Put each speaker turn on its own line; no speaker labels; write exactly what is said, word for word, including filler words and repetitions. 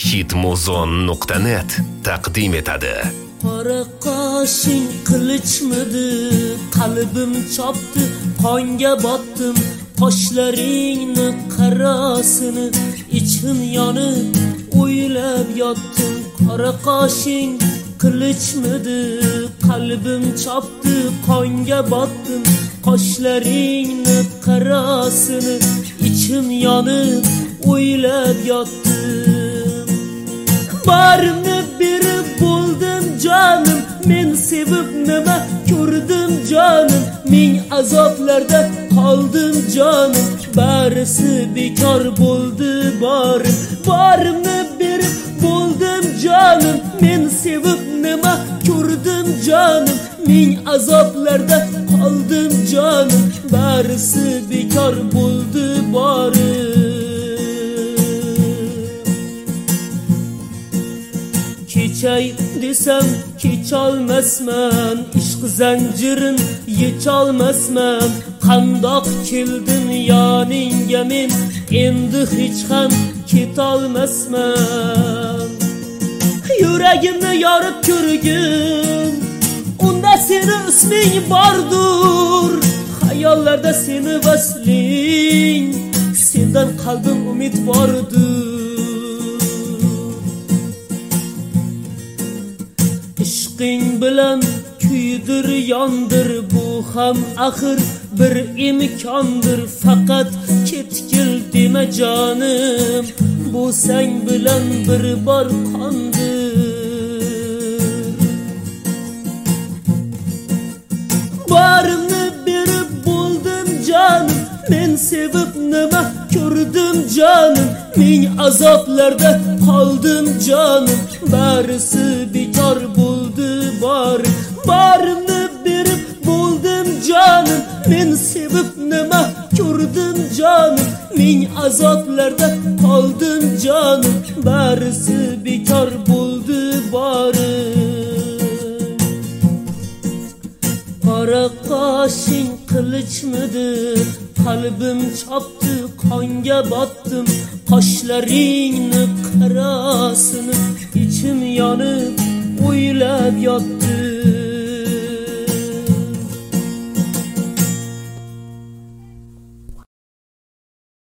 hitmuzon nuqta net taqdim etadi.
Qora qoshing qilichmidi, qalbim chopdi, qonga botdim, qoshlaringni qarasini ichim yonib o'ylab yotdim. Qora qoshing qilichmidi, qalbim chopdi, qonga botdim, qoshlaringni qarasini ichim yonib o'ylab yotdim. Barimni berib bo'ldim jonim, men sevib nima ko'rdim jonim, ming azoblarda qoldim jonim, barisi bekor bo'ldi borim. Barimni berib bo'ldim jonim, men sevib nima ko'rdim jonim, ming azoblarda qoldim jonim, barisi bekor bo'ldi borim. Kechay desam kecholmasman, ishq zanjirin yecholmasman, qandoq keldim yoningga men endi hech ham ketolmasman. Yuragimni yorib ko'rgin, unda seni isming bordur, xayollarda seni vasling, sendan qalbim umid bordur. Ishqing bilan kuydir yondir, bu ham axir bir imkondir, faqat ketkil dema jonim, bu sang bilan bir bor qondir. Barimni berib bo'ldim jonim, men sevib nima ko'rdim jonim, ming azoblarda qoldim jonim, barisi bekor bo'ldi borim. Barimni berib bo'ldim jonim, men sevib nima ko'rdim jonim, ming azoblarda qoldim jonim, barisi bekor bo'ldi borim. Qora qoshing qilichmidi, qalbim chopdi, qonga botdim, qoshlaringni qarasini ichim yonib o'ylab yotdim.